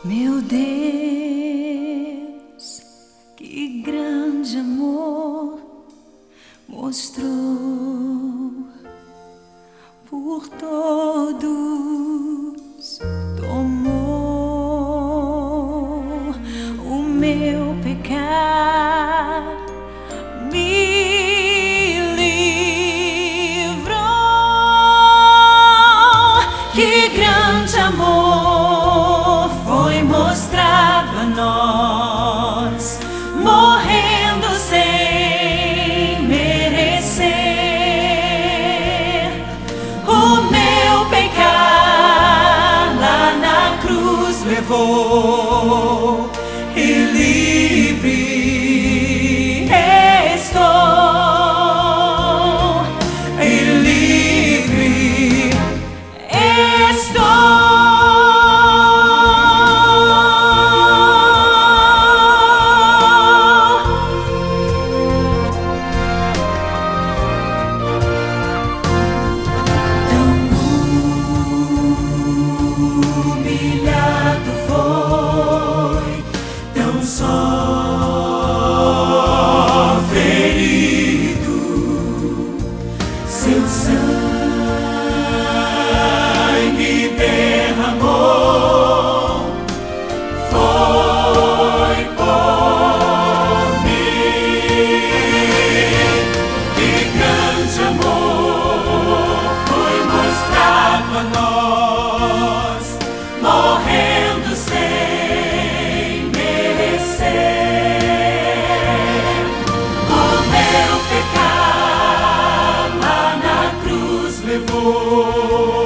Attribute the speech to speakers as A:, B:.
A: Meu Deus, que grande amor mostrou por todos, tomou o meu pecado, me livrou. Que grande amor foi mostrado a nós, morrendo sem merecer. O meu pecado lá na cruz levou, e livre estou, e livre estou. Humilhado foi, tão só ferido, seu sangue derramou, foi por mim. Que grande amor foi mostrado a nós, morrendo sem merecer. O meu pecado lá na cruz levou.